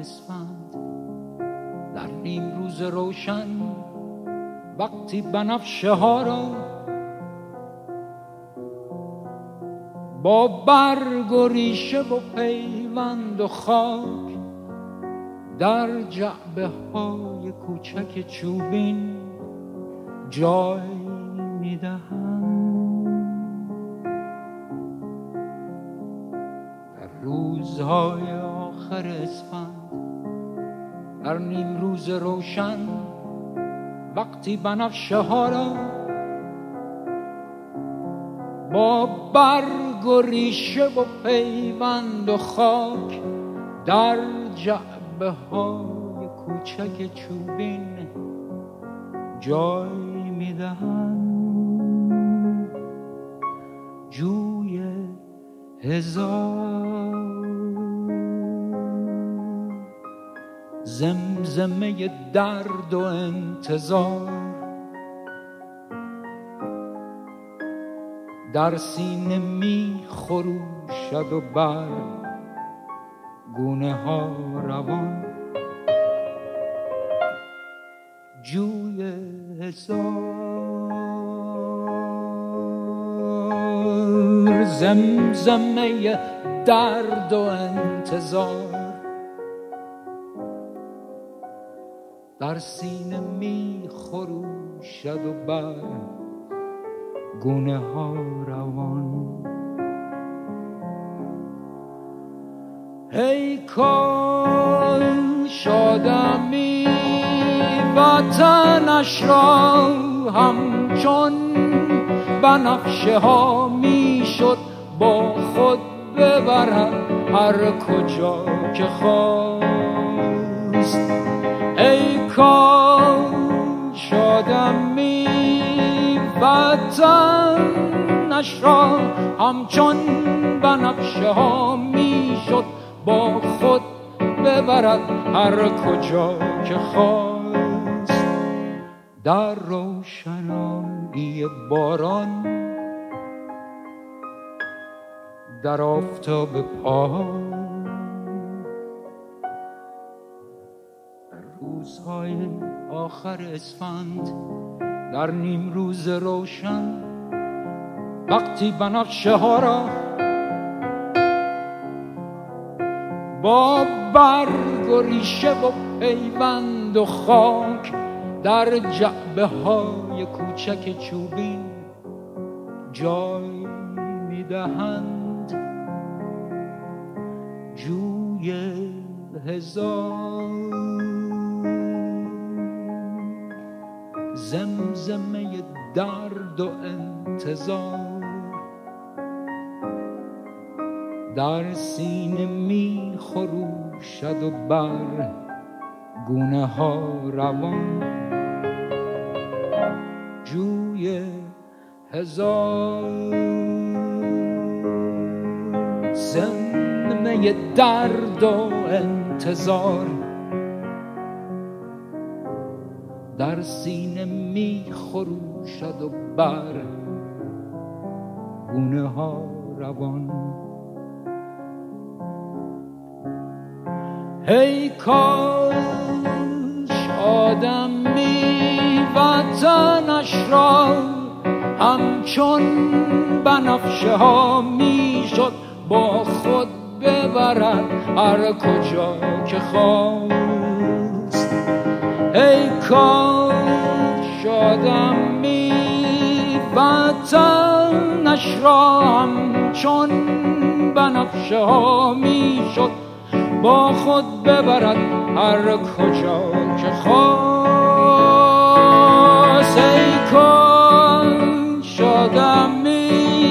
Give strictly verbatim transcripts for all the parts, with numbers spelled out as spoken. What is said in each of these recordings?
اسفند در نیم روز روشن وقتی بنفشه ها را با برگ و ریشه و پیوند و خاک در جعبه های کوچک چوبین جای میدهند. در روزهای آخر اسفند در نیم روز روشن وقتی بنفشه ها را با برگ و ریشه و پیوند و خاک در جعبه های کوچک چوبین جای میدهند. جوی هزار زمزمه درد و انتظار در سینه می خروشد و بر گونه ها روان. جوی هزار زمزمه درد و انتظار در سینه می خروشد و بر گونه ها روان. ای کاش آدمی وطنش را همچون بنفشه ها می شد با خود ببرد هر کجا که خواست. ای کاش آدمی وطنش را همچون بنفشه ها می شد با خود ببرد هر کجا که خواست. در روشنایی باران در آفتاب پایان در روزهای آخر اسفند در نیم روز روشن وقتی بنفشه ها را با برگ و ریشه و پیوند و خاک در جعبه های کوچک چوبین جای میدهند. جوی هزار زمزمه درد و انتظار در سینه می خروشد و بر گونه ها روان. جوی هزار زمزمه درد و انتظار در سینه می خروشد و بر گونه ها روان. ای کاش آدمی وطنش را همچون بنفشه ها می شد با خود ببرد هر کجا که خواست. ای کاش آدمی وطنش را همچون بنفشه ها می شد با خود ببرد هر کجا که خواست. ای کاش آدمی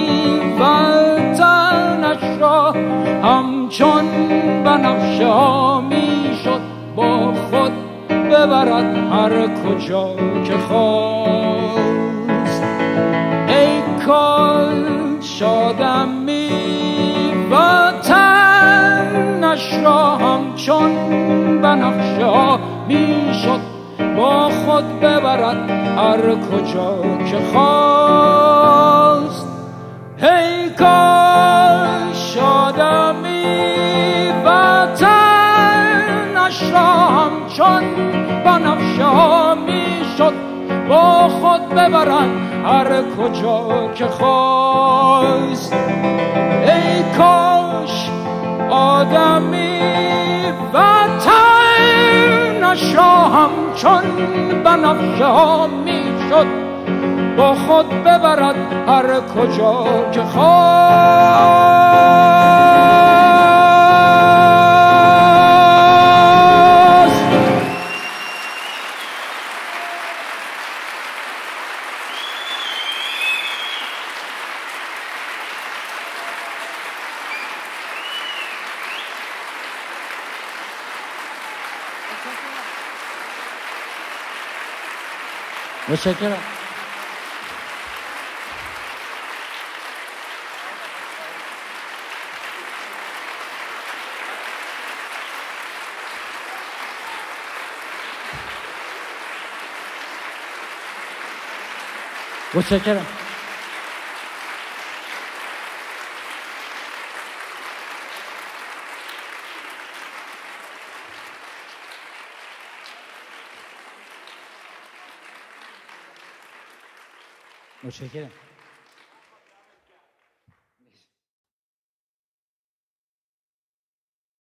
وطنش را همچون بنفشه ها می شد با خود ببرد هر کجا که خواست. ای کاش آدمی وطنش را همچون بنفشه ها می شد با خود ببرد هر کجا که خواست. ای کاش آدمی وطنش دلش را همچون بنفشه ها میشد با خود ببرد هر کجا که خواست. ای کاش آدمی وطنش را همچون بنفشه ها میشد با خود ببرد هر کجا که خواست. متشکرم. متشکرم. متشکرم.